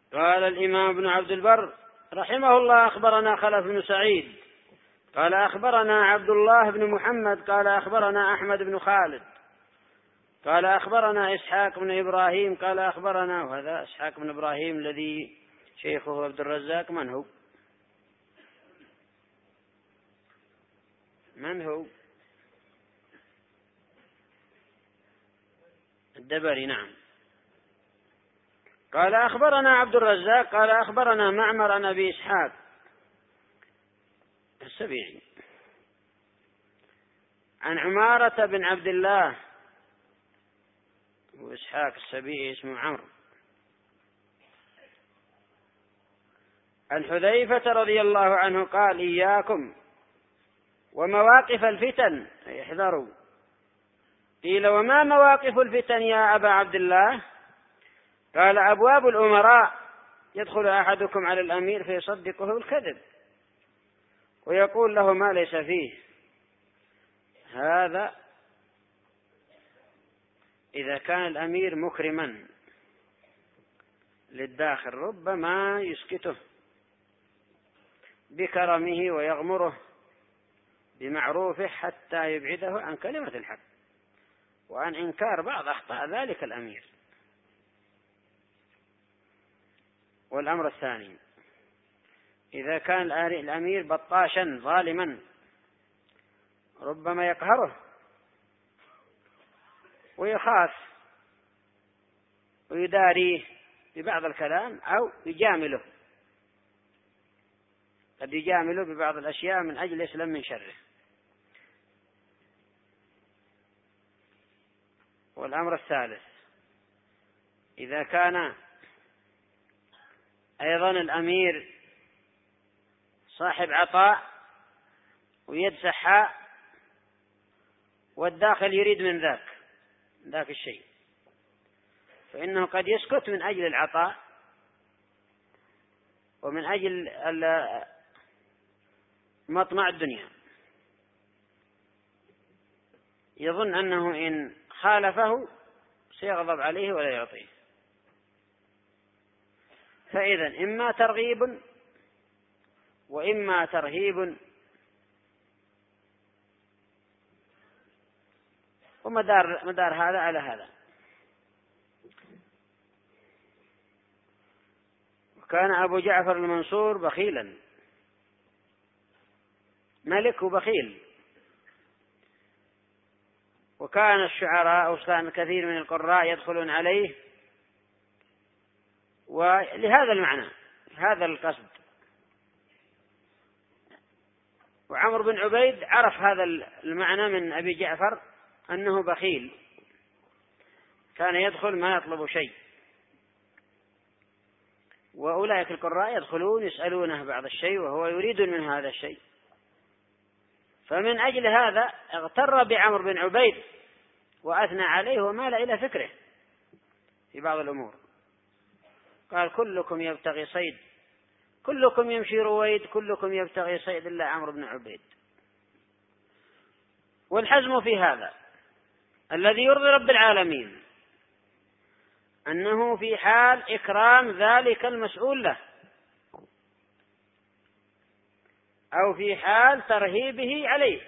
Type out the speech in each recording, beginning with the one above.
قال الإمام ابن عبد البر رحمه الله: أخبرنا خلف بن سعيد قال أخبرنا عبد الله بن محمد قال أخبرنا أحمد بن خالد قال أخبرنا إسحاق بن إبراهيم قال أخبرنا، وهذا إسحاق بن إبراهيم الذي شيخه عبد الرزاق من هو؟ الدبري. نعم. قال أخبرنا عبد الرزاق قال أخبرنا معمر عن أبي إسحاق السبيعي عن عمارة بن عبد الله، وإسحاق السبيعي اسمه عمرو، عن حذيفة رضي الله عنه قال: إياكم ومواقف الفتن، احذروا. قيل: وما مواقف الفتن يا أبا عبد الله؟ قال: أبواب الأمراء، يدخل أحدكم على الأمير فيصدقه الكذب ويقول له ما ليس فيه. هذا إذا كان الأمير مكرما للداخل ربما يسكته بكرمه ويغمره بمعروفه حتى يبعده عن كلمة الحق وعن إنكار بعض أخطاء ذلك الأمير. والأمر الثاني: إذا كان الأمير بطاشا ظالما ربما يقهره ويخاف ويداريه ببعض الكلام أو يجامله، قد يجامله ببعض الأشياء من أجل يسلم من شره. والأمر الثالث: إذا كان أيضا الأمير صاحب عطاء ويد سحاء والداخل يريد من ذاك الشيء، فإنه قد يسكت من أجل العطاء ومن أجل مطمع الدنيا، يظن أنه إن خالفه سيغضب عليه ولا يعطيه. فإذا إما ترغيب وإما ترهيب، ومدار هذا على هذا. وكان أبو جعفر المنصور بخيلا، ملك وبخيل، وكان الشعراء وكان كثير من القراء يدخلون عليه ولهذا المعنى، هذا القصد. وعمر بن عبيد عرف هذا المعنى من أبي جعفر أنه بخيل، كان يدخل ما يطلب شيء، وأولئك القراء يدخلون يسألونه بعض الشيء وهو يريد من هذا الشيء. فمن أجل هذا اغتر بعمر بن عبيد وأثنى عليه ومال إلى فكره في بعض الأمور. قال: كلكم يبتغي صيد، كلكم يمشي رويد، كلكم يبتغي صيد إلا عمرو بن عبيد. والحزم في هذا الذي يرضي رب العالمين أنه في حال إكرام ذلك المسؤول له أو في حال ترهيبه عليه،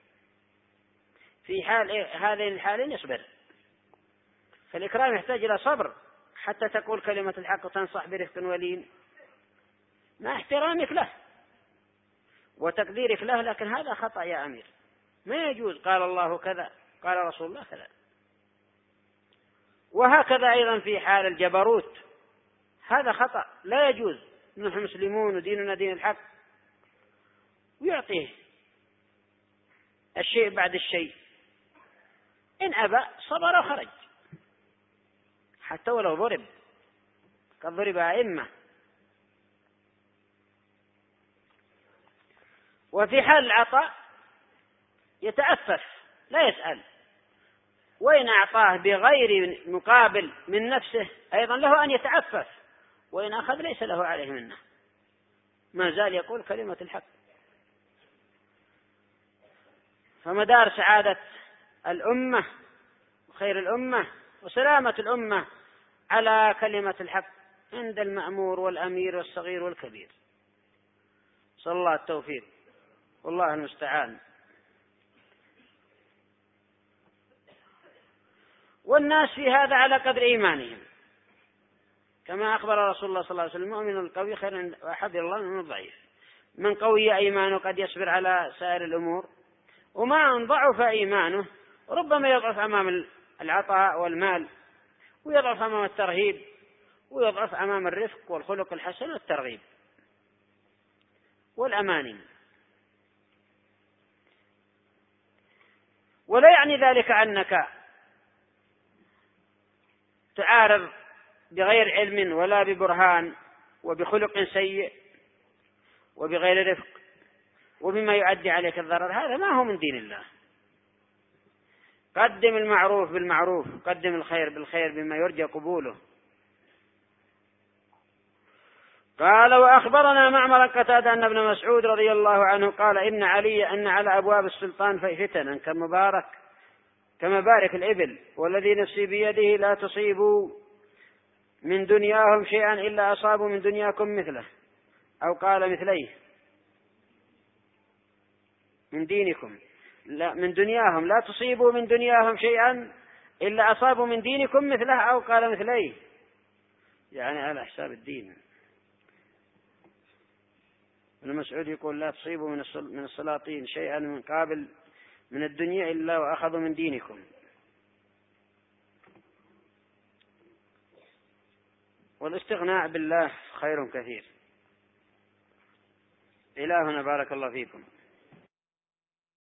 في حال هذين الحالين يصبر. فالإكرام يحتاج إلى صبر حتى تقول كلمة الحق وتنصح برفق ولين مع احترامك له وتقديرك له، لكن هذا خطأ يا أمير، ما يجوز، قال الله كذا، قال رسول الله كذا. وهكذا أيضا في حال الجبروت، هذا خطأ لا يجوز. نحن مسلمون وديننا دين الحق، ويعطيه الشيء بعد الشيء، إن أبى صبر وخرج حتى ولو ضرب، قد ضرب أئمة. وفي حال العطاء يتأفف لا يسأل، وإن أعطاه بغير مقابل من نفسه أيضا له أن يتعفف، وإن أخذ ليس له عليه منه، ما زال يقول كلمة الحق. فمدار سعادة الأمة وخير الأمة وسلامة الأمة على كلمة الحق عند المأمور والأمير والصغير والكبير. صلى الله التوفيق، والله المستعان. والناس في هذا على قدر إيمانهم، كما أخبر رسول الله صلى الله عليه وسلم: المؤمن القوي خير وأحب إلى الله من الضعيف. من قوي إيمانه قد يصبر على سائر الأمور، وما أن ضعف إيمانه ربما يضعف أمام العطاء والمال، ويضعف أمام الترهيب، ويضعف أمام الرفق والخلق الحسن والترغيب والأماني. ولا يعني ذلك أنك تعارض بغير علم ولا ببرهان وبخلق سيء وبغير رفق وبما يؤدي عليك الضرر، هذا ما هو من دين الله. قدم المعروف بالمعروف، قدم الخير بالخير بما يرجى قبوله. قال: وأخبرنا معمر قتادة أن ابن مسعود رضي الله عنه قال: إن علي أن على أبواب السلطان فتنا كمبارك الإبل، والذي نفسي بيده لا تصيبوا من دنياهم شيئا إلا أصابوا من دنياكم مثله، أو قال مثليه، من دينكم، لا من دنياهم، لا تصيبوا من دنياهم شيئا إلا أصابوا من دينكم مثله، أو قال مثليه، يعني على حساب الدين. ابن مسعود يقول: لا تصيبوا من السلاطين شيئا من قابل من الدنيا إلا وأخذوا من دينكم. والاستغناء بالله خير كثير. إلهنا بارك الله فيكم.